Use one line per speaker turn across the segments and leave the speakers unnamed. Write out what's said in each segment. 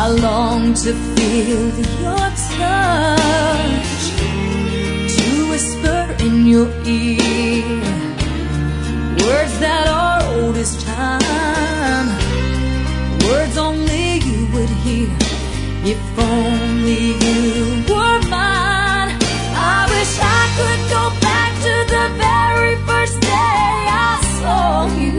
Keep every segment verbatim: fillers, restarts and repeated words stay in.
I long to feel your touch, to whisper in your ear words that are old as time, words only you would hear if only you were mine. I wish I could go back to the very first day I saw you.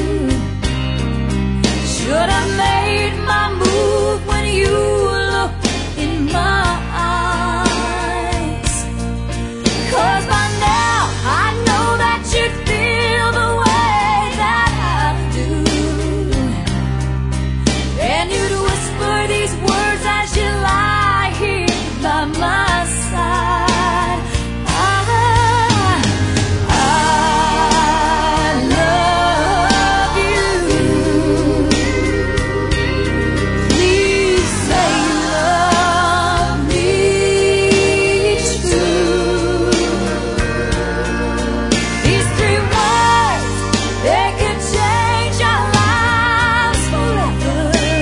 Should have made my move when you looked in my eyes, 'cause by now I know that you'd feel the way that I do, and you'd whisper these words as you lie here by my side. I, I love you. Please say you love me too. These three words, they could change our lives forever,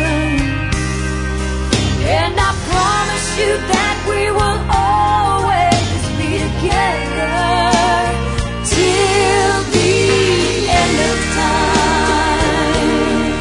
and I promise you that we will always be together till the end of time.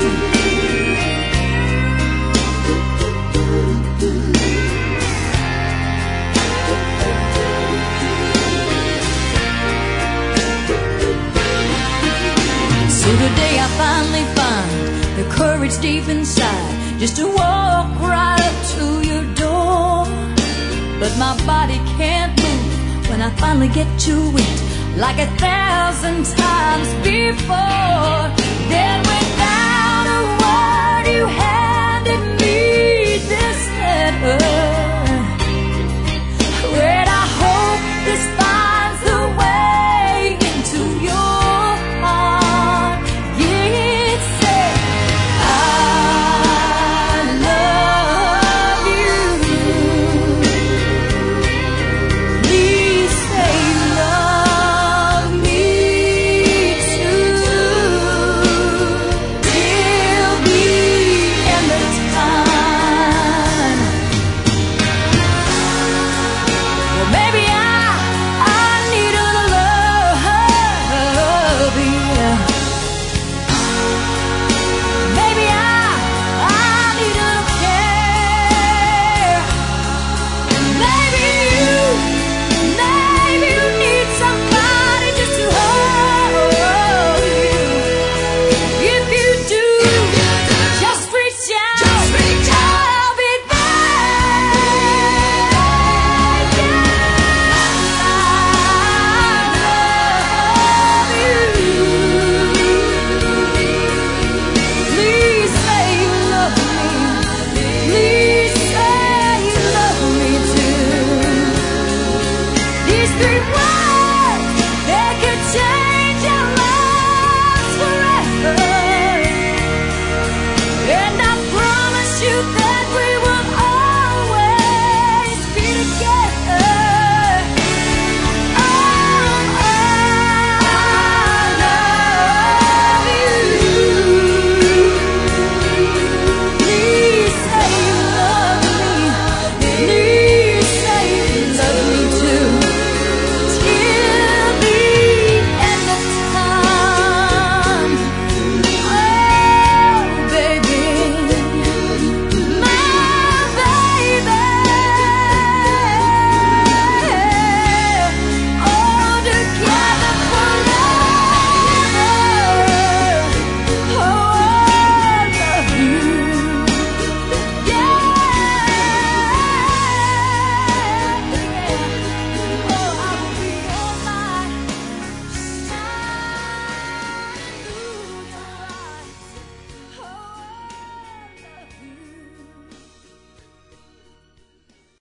So today I finally find the courage deep inside just to walk right up to your door. But my body can't move when I finally get to it, like a thousand times before. Then without a word you had